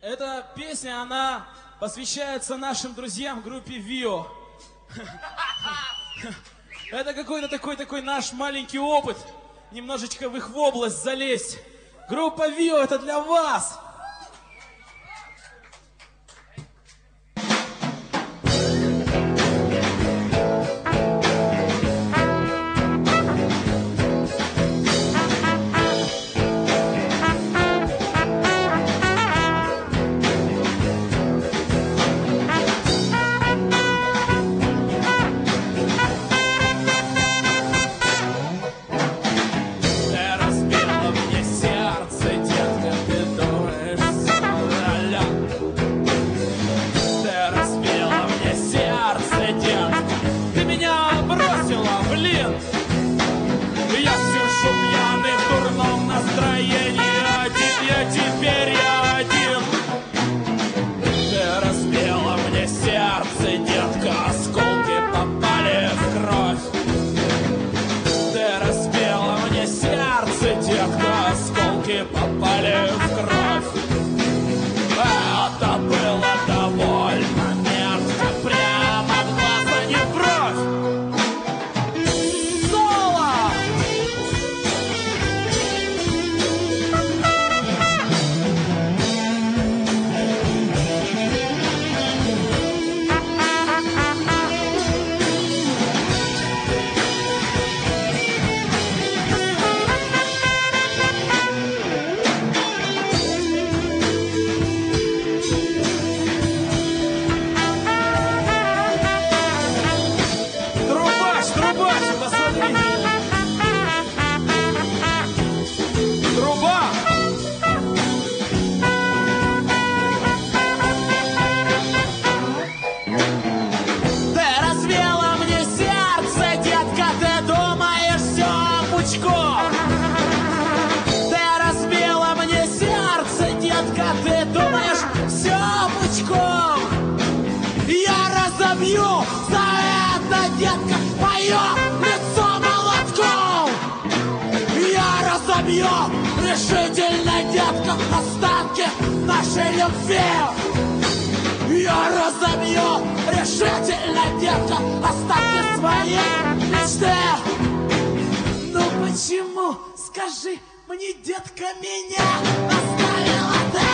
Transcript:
Эта песня, она посвящается нашим друзьям в группе ВИО. Это какой-то такой наш маленький опыт. Немножечко в их область залезть. Группа ВИО, это для вас! Попали в кровь. Это было довольно мерзко, прямо в глаза, не в бровь. Соло! Ты разбила мне сердце, детка, ты думаешь, все пучком. Я разобью за это, детка, мое лицо молотком. Я разобью решительно, детка, остатки нашей любви. Я разобью решительно, детка, остатки своей мечты. Почему, скажи мне, детка, меня оставила ты?